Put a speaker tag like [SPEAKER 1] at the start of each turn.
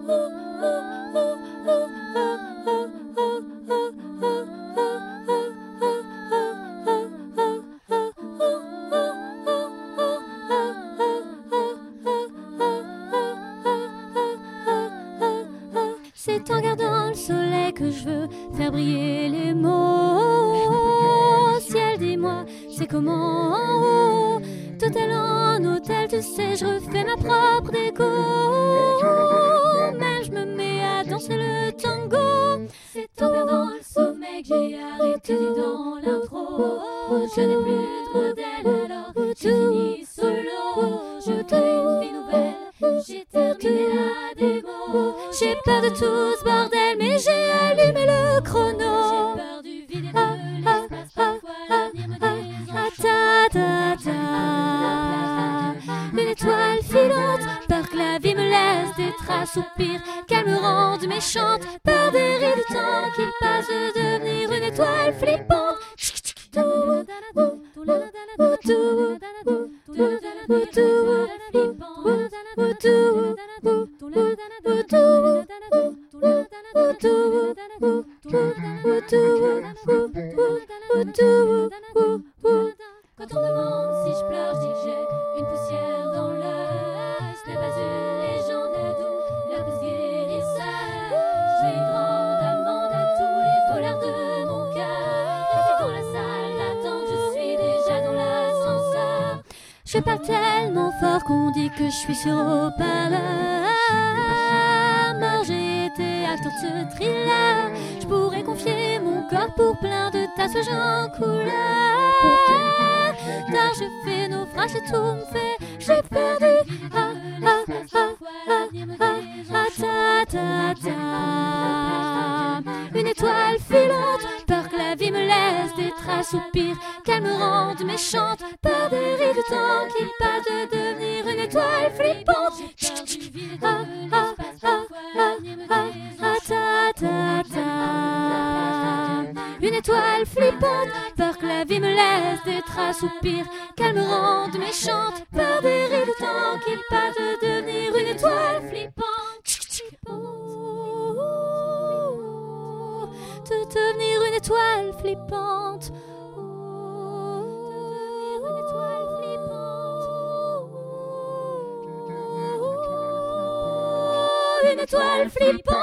[SPEAKER 1] C'est en regardant le soleil que je veux faire briller les mots. Ciel, dis-moi, c'est comment en haut, d'hôtel en hôtel, tu sais, je refais ma propre déco. Même je me mets à danser le tango. C'est en regardant le sommeil que j'ai arrêté dans l'intro. Je n'ai plus de modèle, alors j'ai fini solo. Je veux une vie nouvelle, j'ai terminé la démo. J'ai peur de tout ce bordel, mais j'ai allumé le chrono. J'ai peur du vide et de l'espace, parfois l'avenir me désoriente. Une étoile filante, peur que la vie me laisse des traces ou pire, qu'elle me rende méchante. Par des rides du temps qui passe de devenir une étoile flippante. Quand on demande si je pleure, je dis que j'ai une poussière dans l'œil. Ce n'est pas une légende d'où la peste guérisseur. J'ai une grande amende à tous les voleurs de mon cœur. Restez dans la salle d'attente, je suis déjà dans l'ascenseur. Je parle tellement fort qu'on dit que je suis sur haut-parleur. Mort, j'ai été acteur de ce thriller. Je pourrais confier mon corps pour plein de tatouages en couleur. Tard je fais naufrage et tout me fait, j'ai perdu. Une étoile filante, peur que la vie me laisse des traces ou pire, qu'elle me rende méchante. Par des rides de temps qui passent de devenir une étoile flippante. Une étoile flippante, peur que la vie me laisse des traces ou pire, qu'elle me rende méchante. Par des rides de temps qui passent de devenir une étoile flippante. De devenir une étoile flippante. Une étoile flippante.